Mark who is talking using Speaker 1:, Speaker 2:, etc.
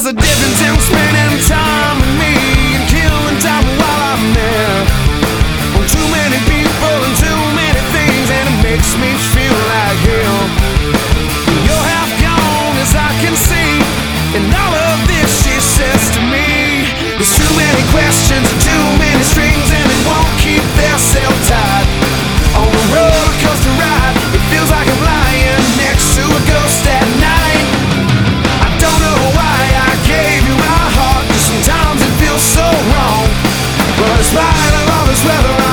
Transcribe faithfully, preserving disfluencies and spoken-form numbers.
Speaker 1: There's a difference in spending time with me and killing time while I'm there. On too many people and too many things, and it makes me feel like hell. You're half gone as I can see, and all of this she says to me. There's too many questions and too many strings, and they won't keep their self tied. On the roller coaster ride, it feels like I'm lying next to a ghost at night. I don't know why I gave you my heart, 'cause sometimes it feels so wrong. But in spite of all this weather,